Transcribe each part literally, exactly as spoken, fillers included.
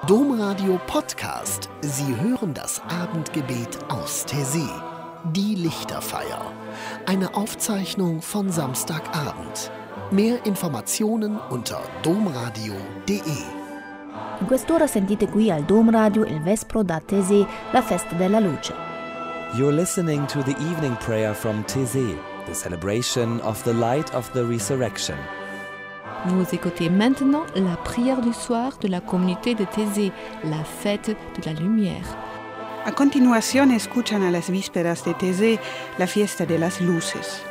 Domradio Podcast. Sie hören das Abendgebet aus Taizé. Die Lichterfeier. Eine Aufzeichnung von Samstagabend. Mehr Informationen unter domradio punto de. In quest'ora sentite qui al Dom Radio il Vespro da Taizé, la festa della luce. You're listening to the evening prayer from Taizé, the celebration of the light of the resurrection. Vous écoutez maintenant la prière du soir de la communauté de Taizé, la fête de la lumière. A continuación escuchan a las vísperas de Taizé, la fiesta de las luces.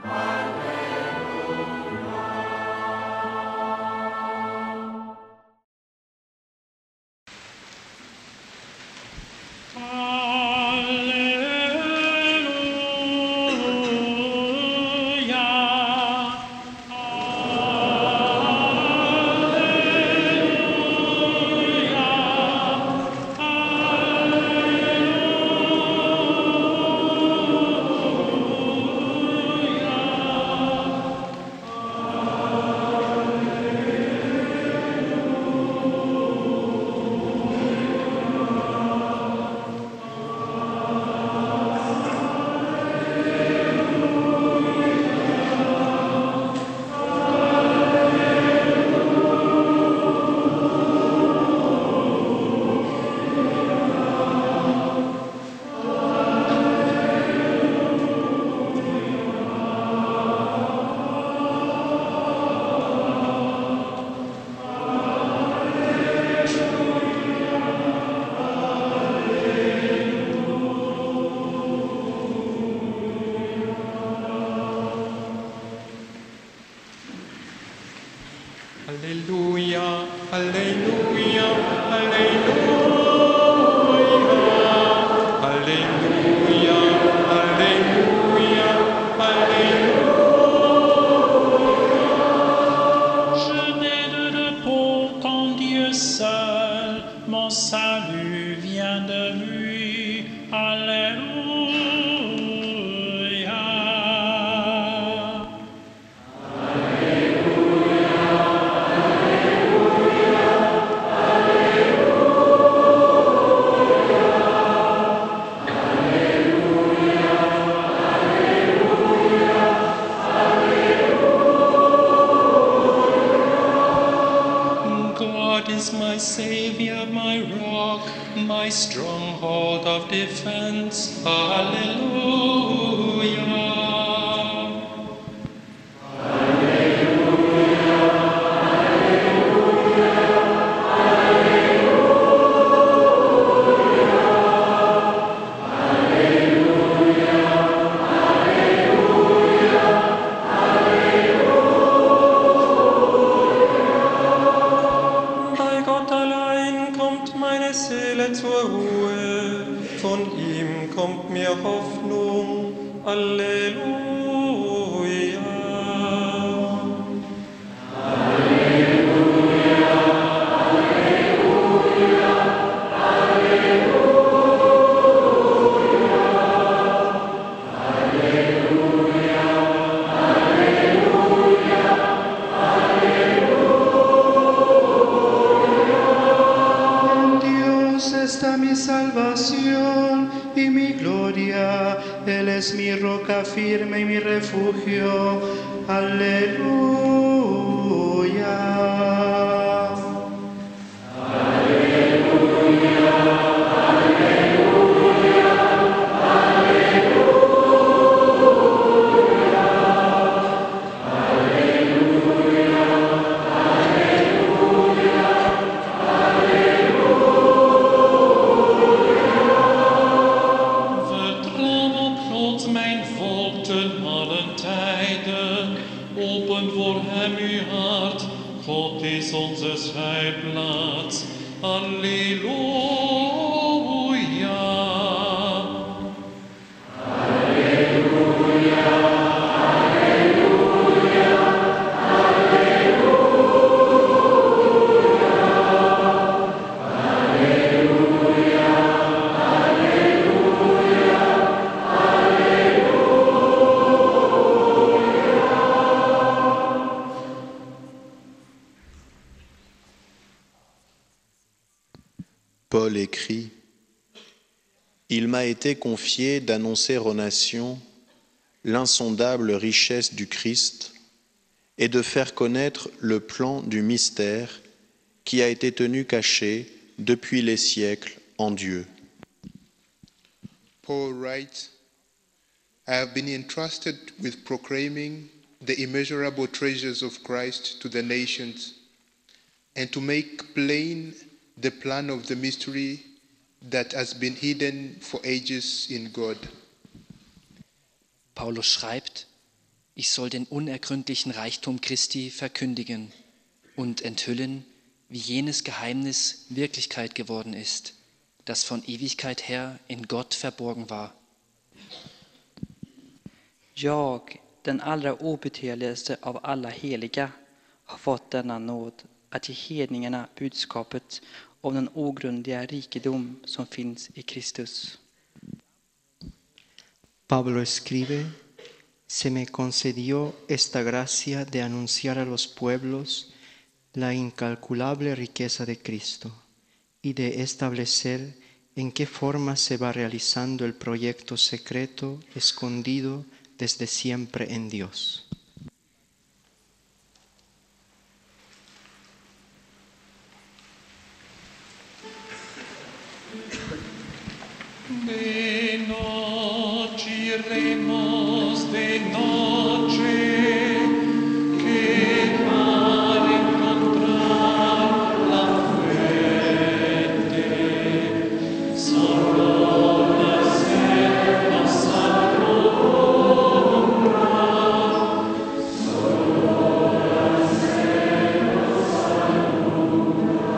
Alleluia, alleluia, alleluia, alleluia, alleluia, alleluia. Je n'ai de repos qu'en Dieu seul, mon salut vient de lui. Alléluia. My Savior, my rock, my stronghold of defense. Hallelujah. Zur Ruhe, von ihm kommt mir Hoffnung. Alleluia. Alleluia, Alleluia, Alleluia, Alleluia, Alleluia, Alleluia. Dios está mi salvación y mi gloria, Él es mi roca firme y mi refugio. Aleluya. Aleluya, aleluya, aleluya, aleluya, aleluya, mijn volk ten allen tijden, open voor hem uw hart, God is onze schuilplaats. Alleluia. Alleluia, alleluia, alleluia, alleluia, alleluia. Paul écrit « Il m'a été confié d'annoncer aux nations l'insondable richesse du Christ et de faire connaître le plan du mystère qui a été tenu caché depuis les siècles en Dieu. » Paul writes, I have been entrusted with proclaiming the immeasurable treasures of Christ to the nations and to make plain the plan of the mystery that has been hidden for ages in God. Paulus schreibt, ich soll den unergründlichen Reichtum Christi verkündigen und enthüllen, wie jenes Geheimnis Wirklichkeit geworden ist, das von Ewigkeit her in Gott verborgen war. Jag, den allra obetydligaste av alla heliga, har fått denna nåd att ge hedningarna budskapet om den ogrundliga rikedom som finns i Kristus. Pablo escribe, se me concedió esta gracia de anunciar a los pueblos la incalculable riqueza de Cristo y de establecer en qué forma se va realizando el proyecto secreto escondido desde siempre en Dios. De noche iremos, de noche, que para encontrar la fuente, solo la sed nos alumbra, solo la sed nos alumbra.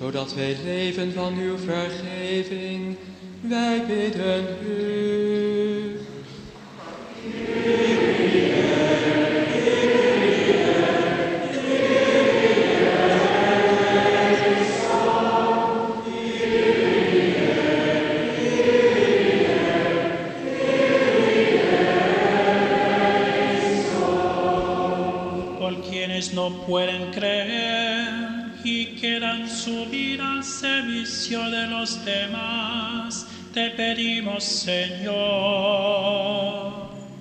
zodat wij leven van uw vergeving. Wij bidden u. No pueden creer y quieran subir al servicio de los demás, te pedimos, Señor.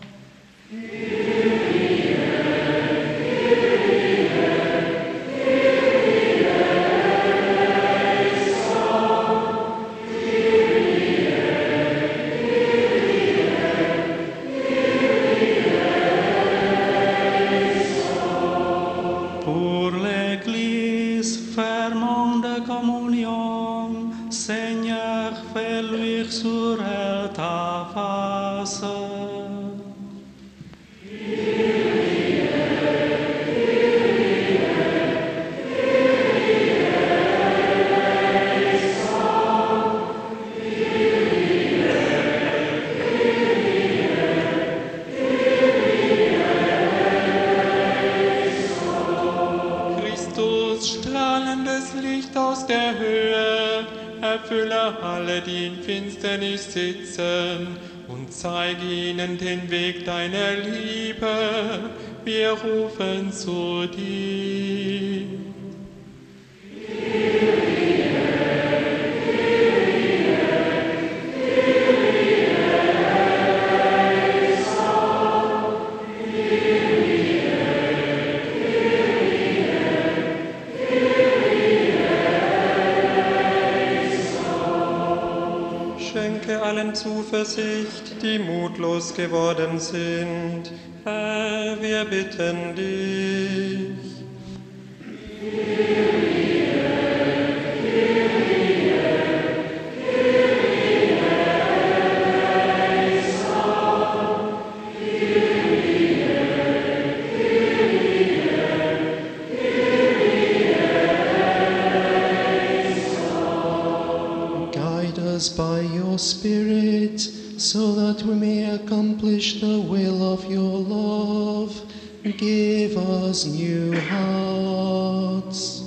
Sitzen und zeige ihnen den Weg deiner Liebe. Wir rufen zu dir. Zuversicht, die mutlos geworden sind. Herr, wir bitten dich. Guide us by your Spirit, so that we may accomplish the will of your love. Give us new hearts.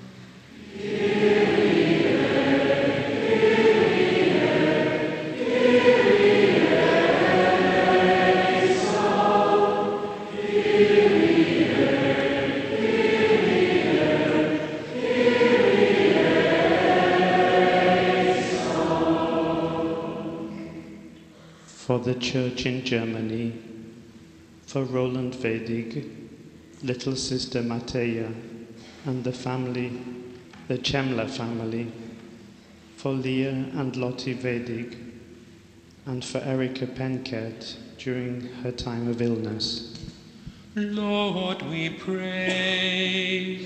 For the Church in Germany, for Roland Vedig, little sister Mateja, and the family, the Chemla family, for Leah and Lottie Vedig, and for Erika Penkert during her time of illness. Lord, we pray.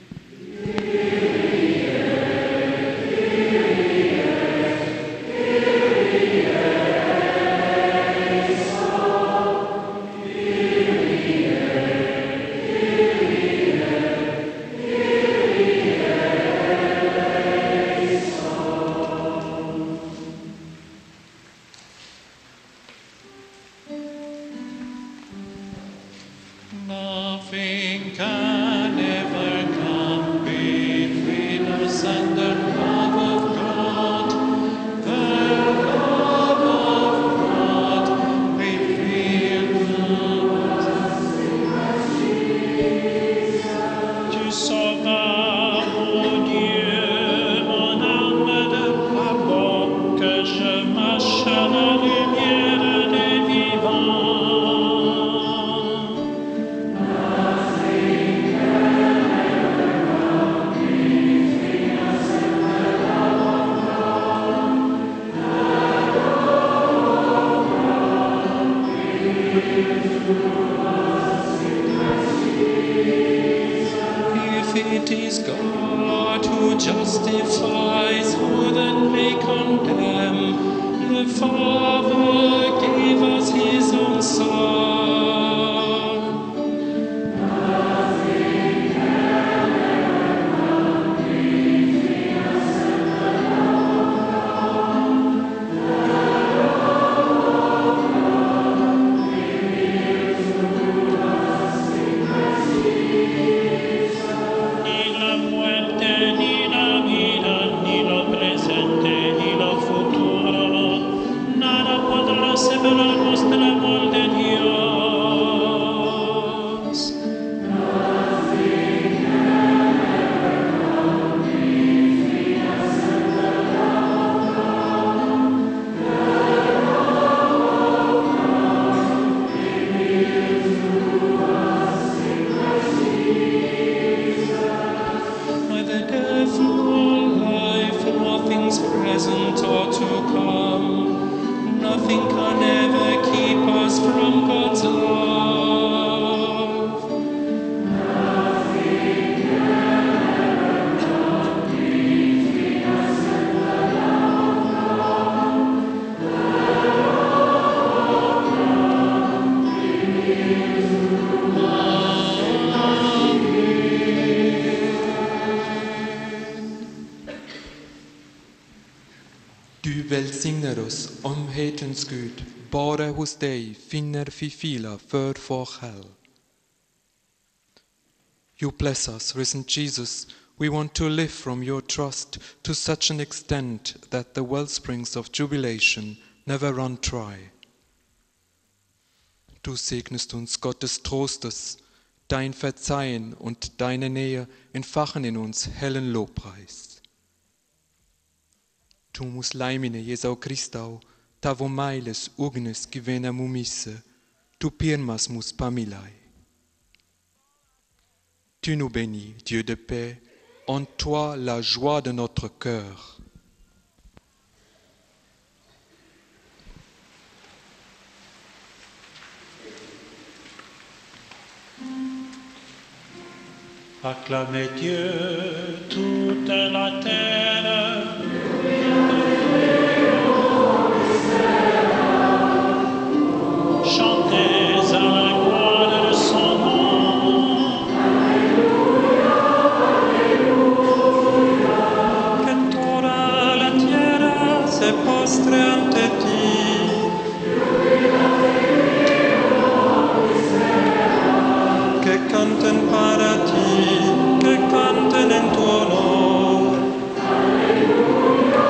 Nothing can ever come between us and the love of God. The love of God revealed. Tu sauras, mon Dieu, mon âme de pardon, que je marche à la lumière des vivants. If it is God who justifies, who then may condemn? The Father gave us his own Son. Du välsignar oss omhetens Gud, bara hos dig finner vi fila för vår själ. You bless us, risen Jesus. We want to live from your trust to such an extent that the wellsprings of jubilation never run dry. Du segnest uns Gottes Trostes, dein Verzeihen und deine Nähe entfachen in uns hellen Lobpreis. Tu mus laimine Jesau Christau, tavo mailes ugnes givena mumisse, tu pirmas mus pamilai. Tu nous bénis, Dieu de paix, en toi la joie de notre cœur. Acclamez Dieu, toute la terre. Chantez à la gloire de son nom. Que toda la tierra se postre ante ti. Que canten para ti, que canten en tu honor. Aleluya,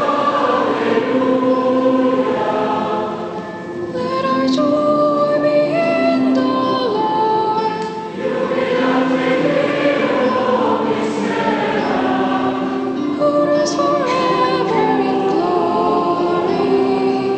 aleluya. Let our joy be in the Lord. Who reigns forever in glory.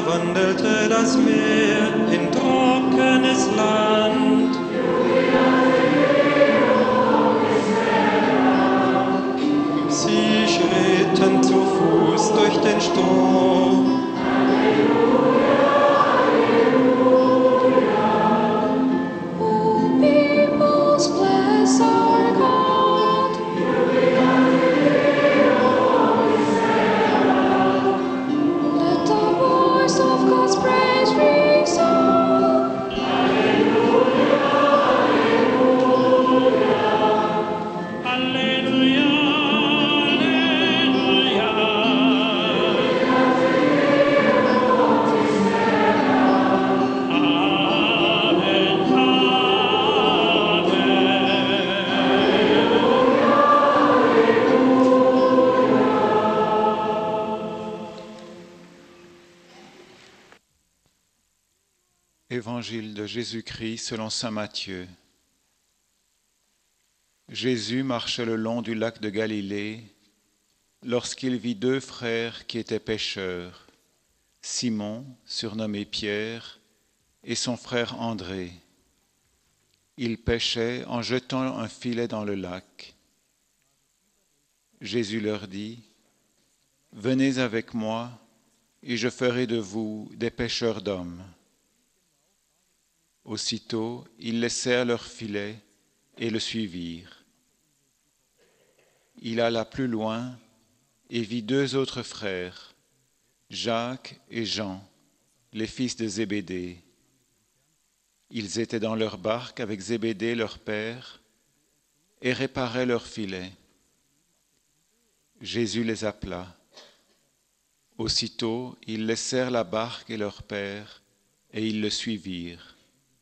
verwandelte das Meer in trockenes Land. Sie schritten zu Fuß durch den Strom. Évangile de Jésus-Christ selon saint Matthieu. Jésus marchait le long du lac de Galilée lorsqu'il vit deux frères qui étaient pêcheurs, Simon, surnommé Pierre, et son frère André. Ils pêchaient en jetant un filet dans le lac. Jésus leur dit, « Venez avec moi, et je ferai de vous des pêcheurs d'hommes. » Aussitôt, ils laissèrent leur filet et le suivirent. Il alla plus loin et vit deux autres frères, Jacques et Jean, les fils de Zébédée. Ils étaient dans leur barque avec Zébédée leur père et réparaient leur filet. Jésus les appela. Aussitôt, ils laissèrent la barque et leur père et ils le suivirent.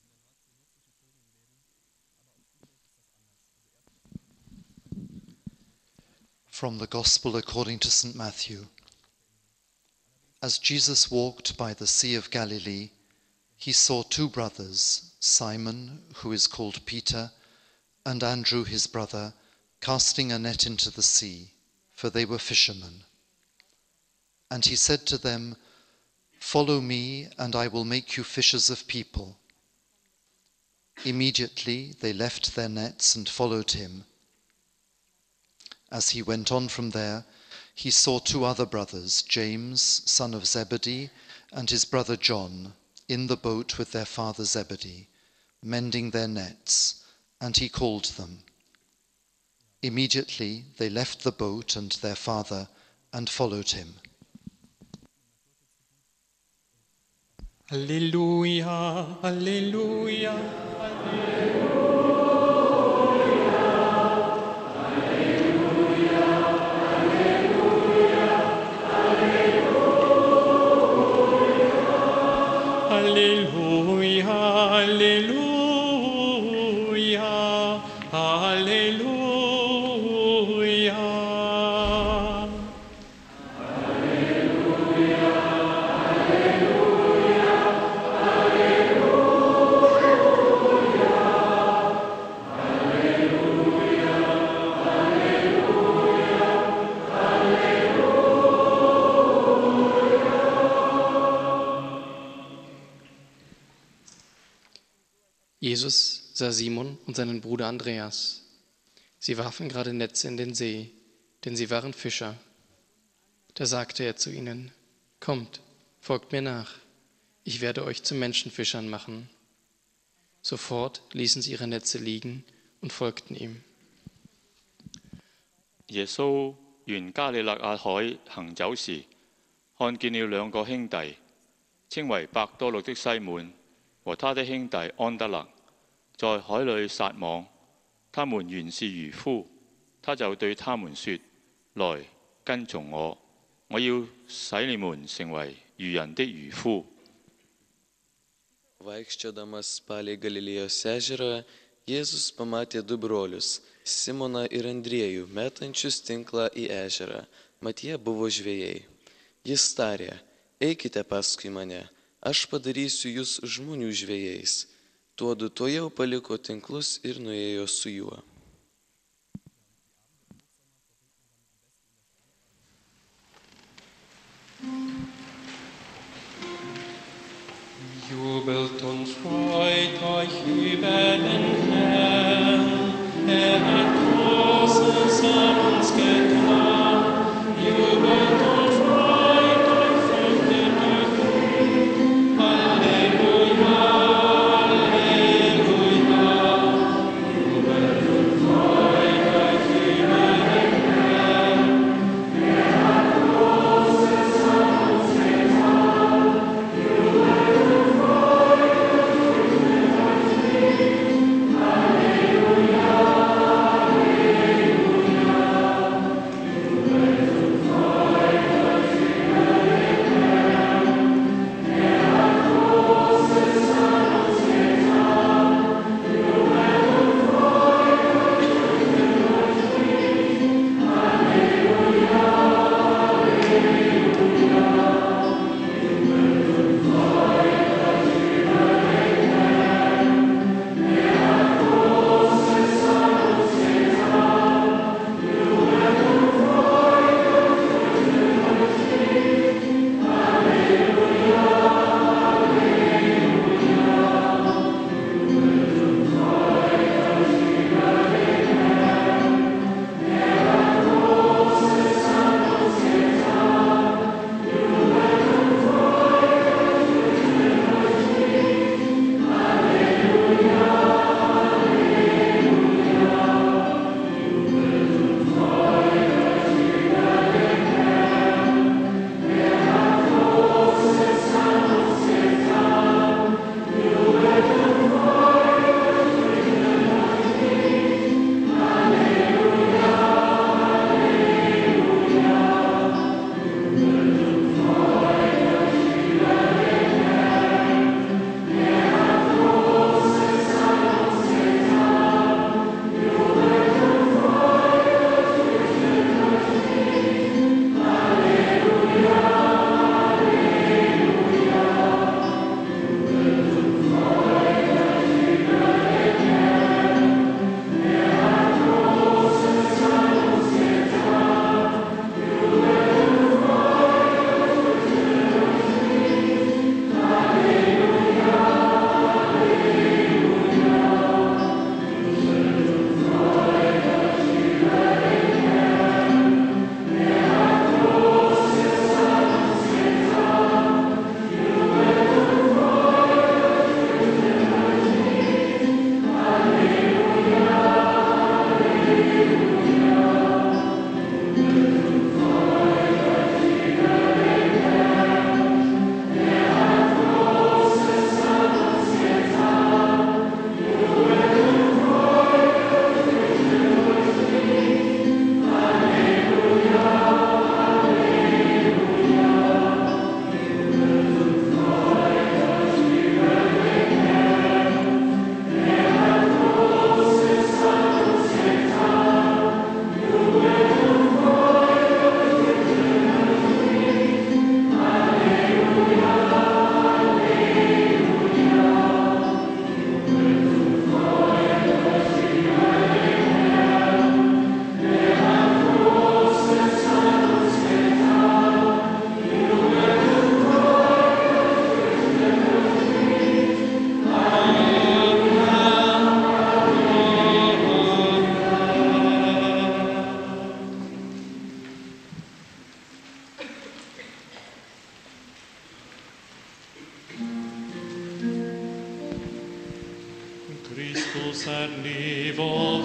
From the Gospel according to Saint Matthew. As Jesus walked by the Sea of Galilee, he saw two brothers, Simon, who is called Peter, and Andrew his brother, casting a net into the sea, for they were fishermen. And he said to them, "Follow me, and I will make you fishers of people." Immediately they left their nets and followed him. As he went on from there, he saw two other brothers, James, son of Zebedee, and his brother John, in the boat with their father Zebedee, mending their nets, and he called them. Immediately they left the boat and their father and followed him. Alleluia, alleluia, alleluia. Alleluia, alleluia, alleluia. Jesus sah Simon und seinen Bruder Andreas. Sie warfen gerade Netze in den See, denn sie waren Fischer. Da sagte er zu ihnen, "Kommt, folgt mir nach, ich werde euch zu Menschenfischern machen." Sofort ließen sie ihre Netze liegen und folgten ihm. 耶穌沿加利肋亞海行走時，看見了兩個兄弟，稱為伯多祿的西滿和他的兄弟安德肋，在海裏撒網。他們原是漁夫，他就對他們說：來，跟從我，我要使你們成為漁人的漁夫。 Vaikščiodamas palei Galilėjos ežerą, Jėzus pamatė du brolius, Simoną ir Andriejų, metančius tinklą į ežerą, mat jie buvo žvejai. Jis tarė: eikite paskui mane, aš padarysiu jūs žmonių žvejais. Tuodu tuojau paliko tinklus ir nuėjo su juo. Jubelt und freut euch über den Herrn, er hat Großes an uns getan. Jubelt und freut euch, Freunde, durch ihn. Halleluja, Halleluja. Jubelt und freut euch über den Herrn, er hat Großes an uns getan. Jubelt und freut euch über ihn. Halleluja, Christus är liv och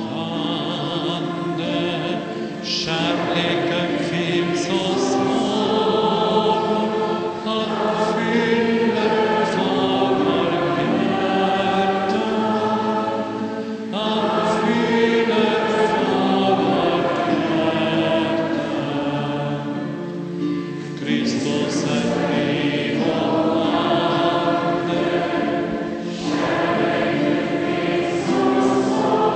ande, kärleken finns hos honom, han fyller våra hjärtan, han fyller våra hjärtan. Kristus är liv och ande, kärleken finns hos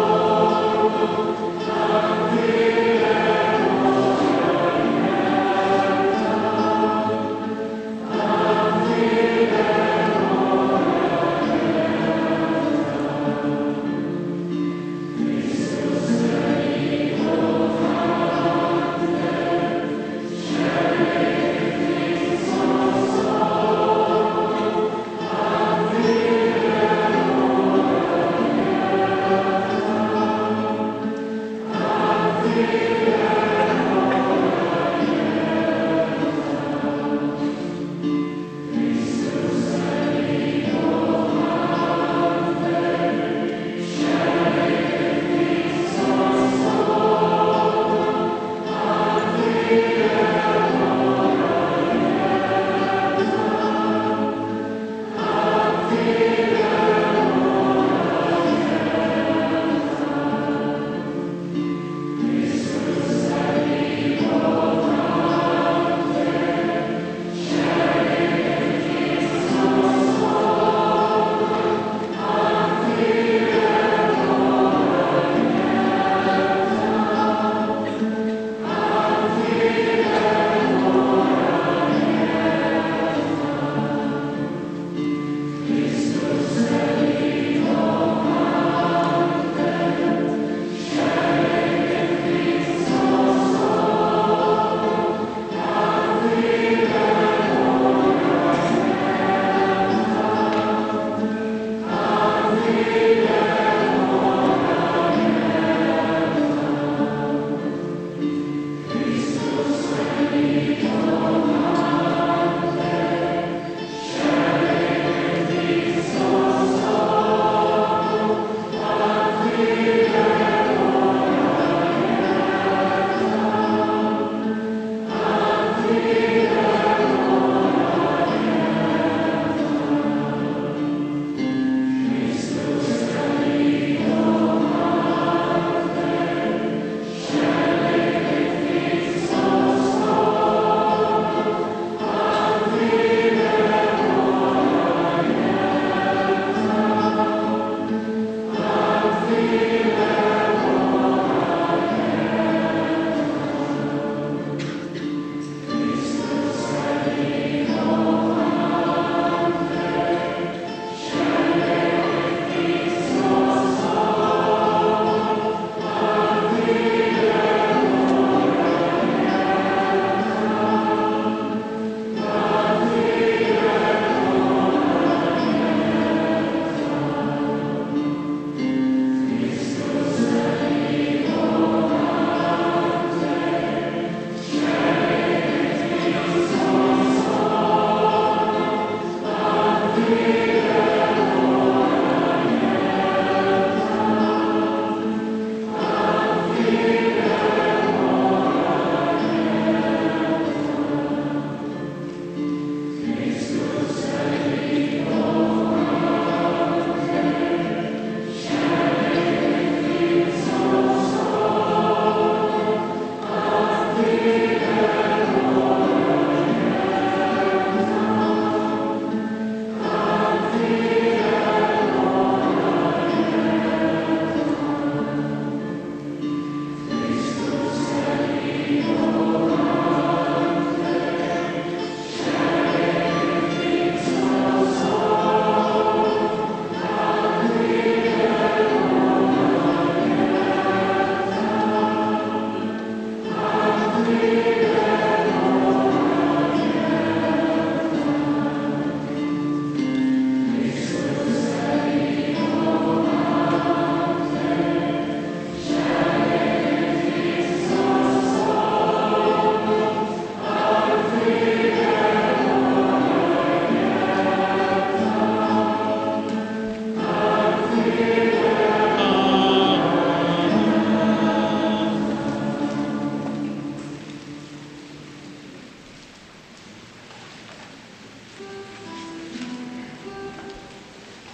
honom, han fyller våra hjärtan.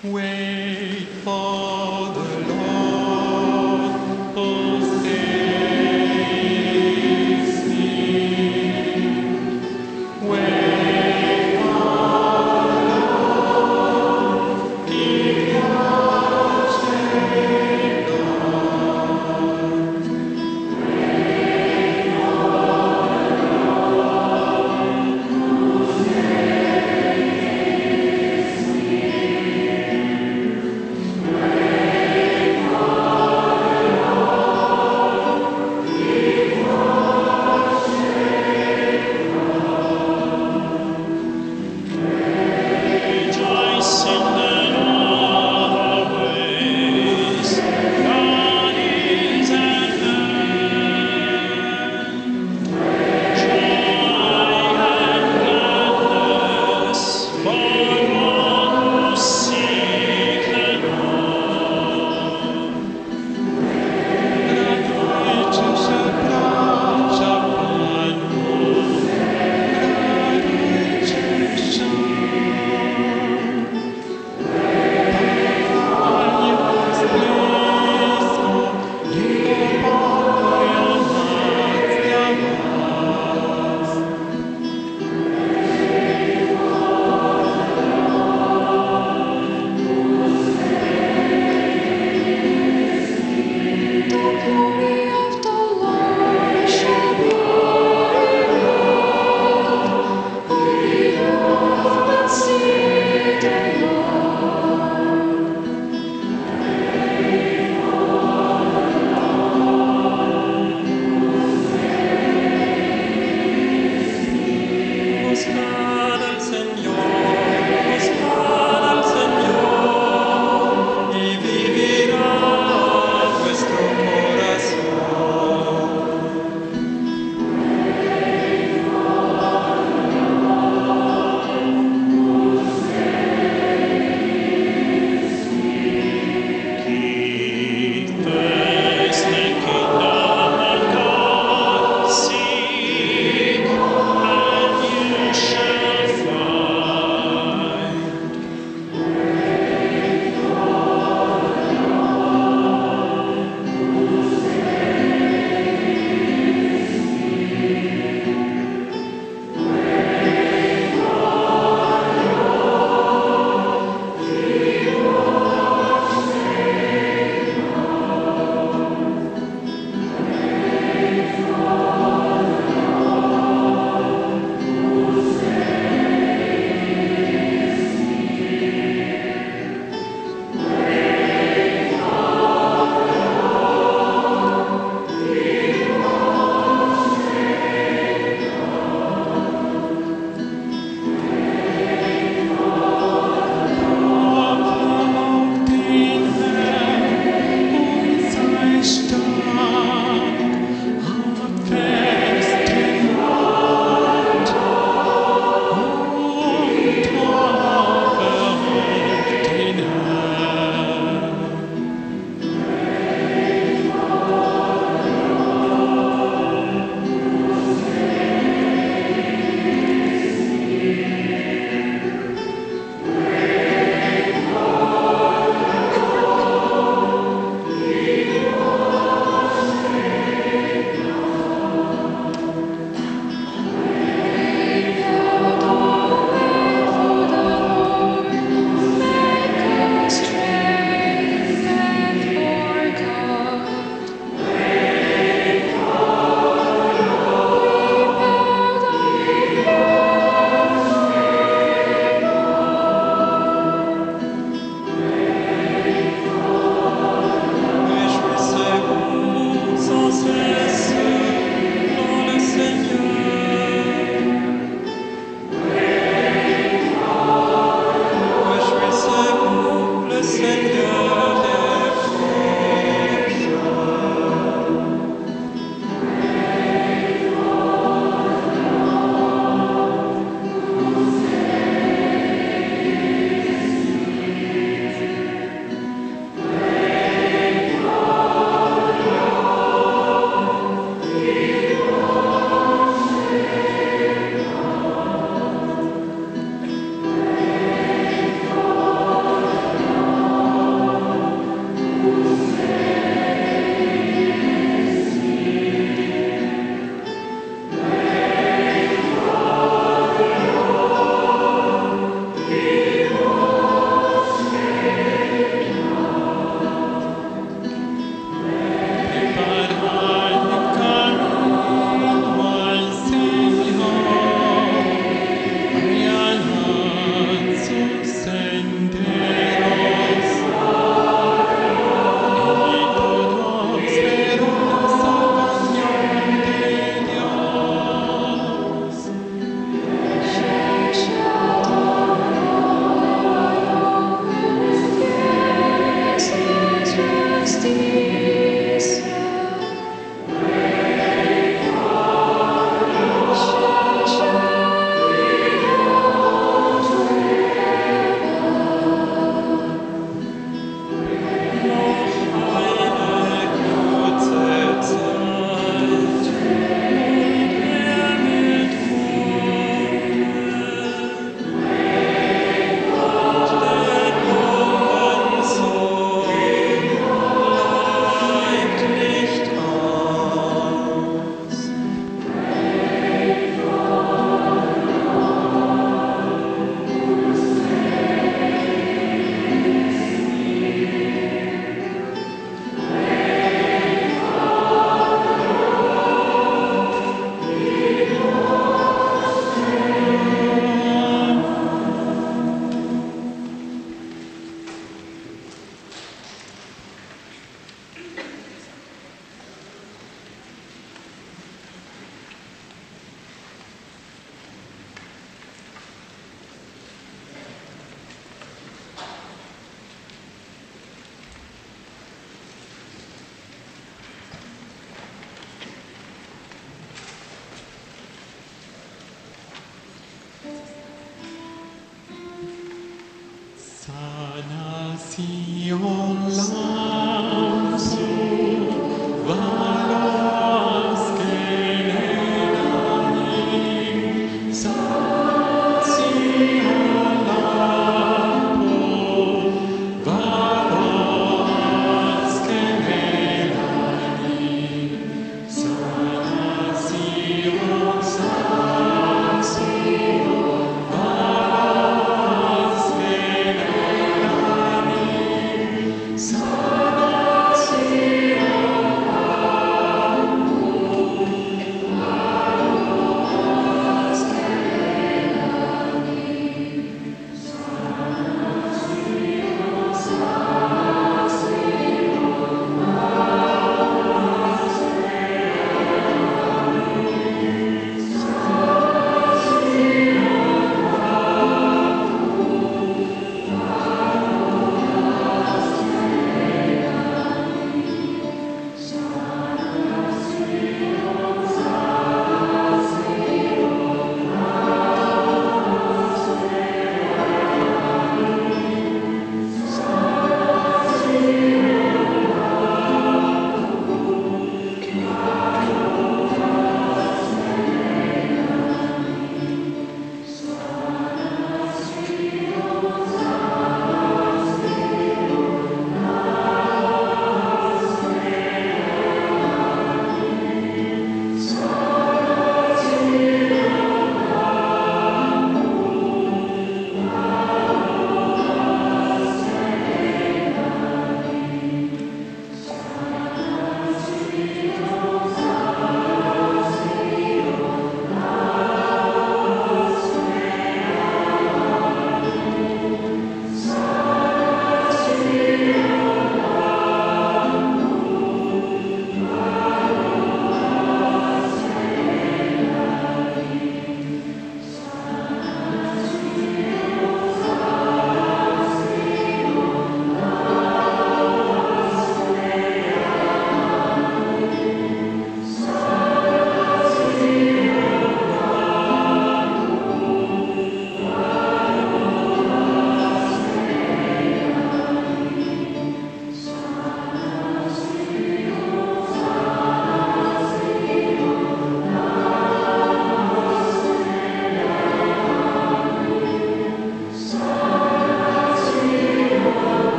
Wait for the Lord, oh stay still. Wait for the Lord, keep watch and guard. Wait for the Lord, oh stay still. Wait Sa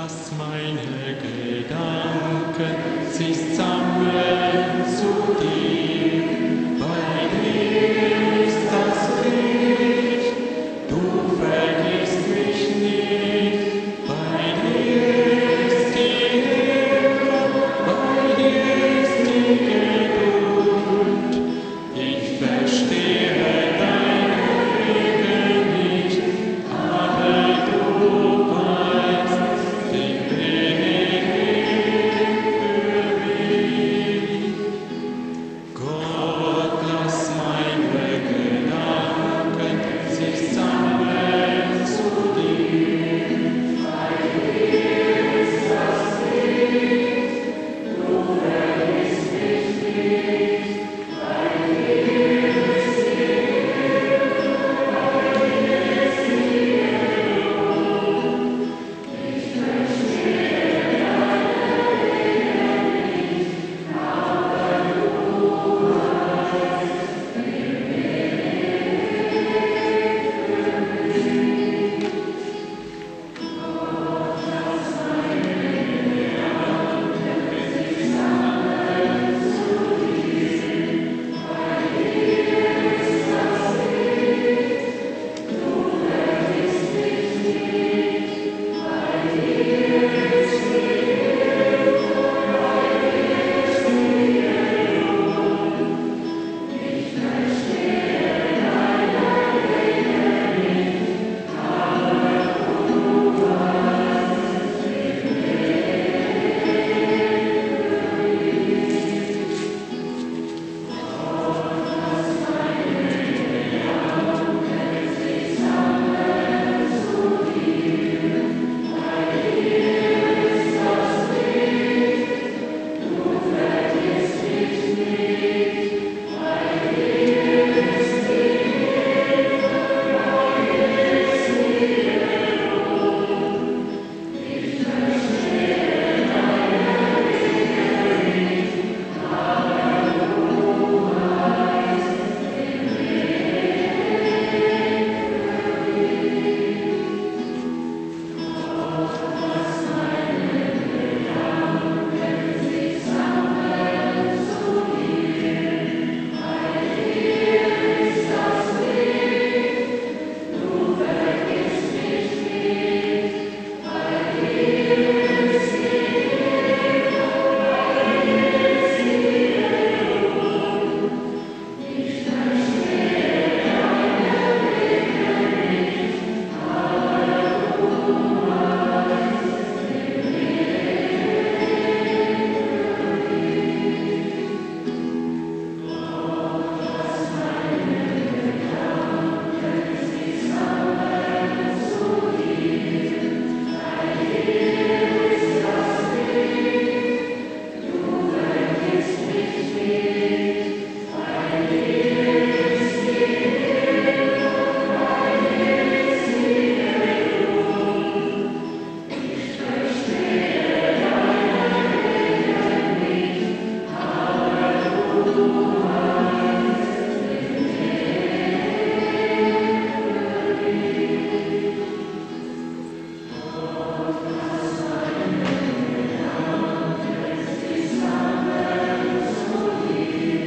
dass meine Gedanken sich sammeln zu dir. Bei dir ist das Licht, du vergisst mich nicht. Bei dir ist die Ehre, bei dir ist die Geduld. Ich verstehe deine Wege nicht, aber du weißt den Weg für mich. Gott, lass meine Gedanken sich sammeln zu dir. Bei dir ist das Licht, du vergisst mich nicht. Bei dir ist die Ehre, bei dir ist die Geduld. Ich verstehe deine Wege nicht, aber du weißt den Weg für mich. Gott, lass meine Gedanken sich sammeln zu dir. Bei dir ist das Licht, du vergisst mich nicht. Bei dir ist die Ehre, bei dir ist die Geduld. Ich verstehe deine Wege nicht, aber du weißt den Thank you.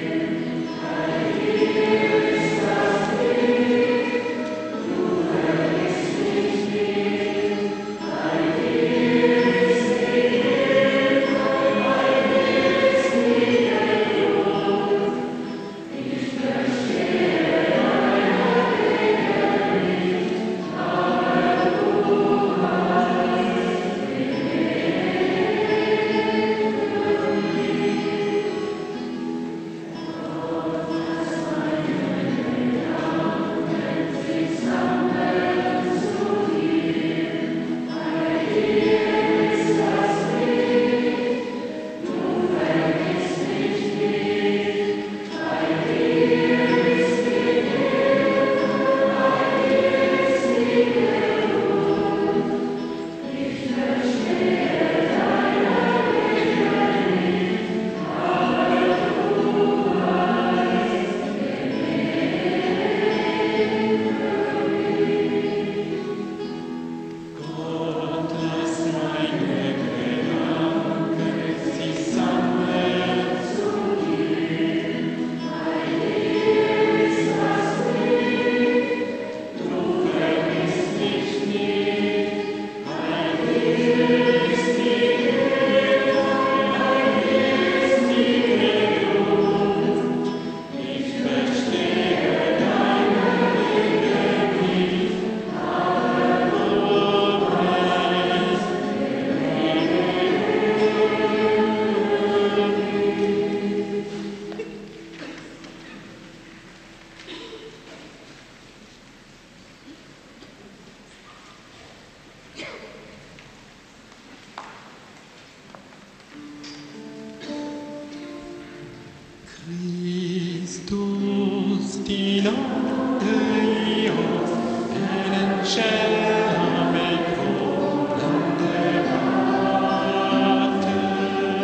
tutti nati io per il cielo mi grande parte.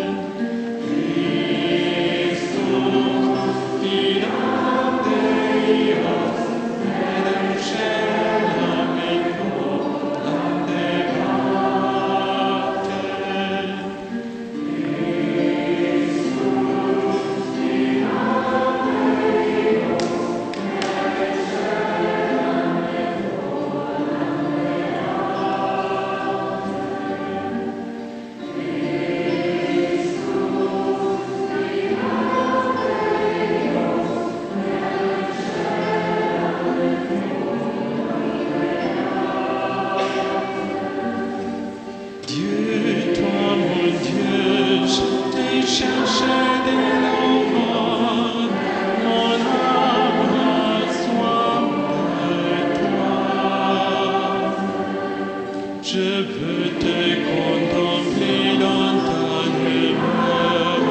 Cristo tutti nati io per il cielo mi grande parte. Dieu, toi mon Dieu, je t'ai cherché dès l'aurore, mon âme a soif de toi. Je veux te contempler dans ta lumière,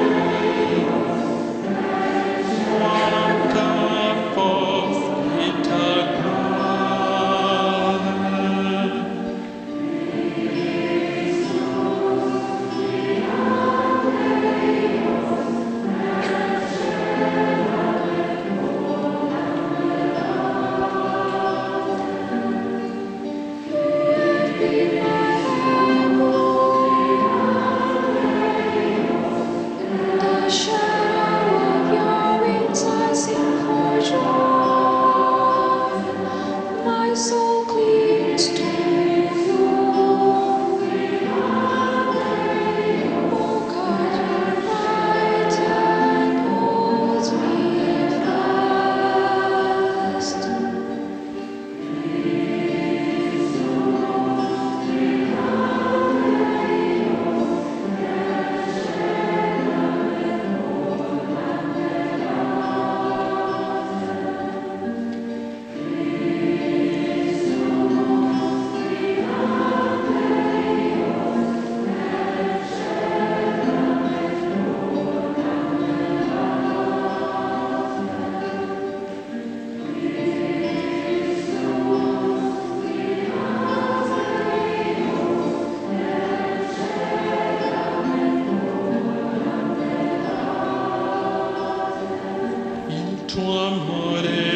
voir ta force et ta gloire. My soul clings to you. Oh God, your right hand holds me fast. Il tuo amore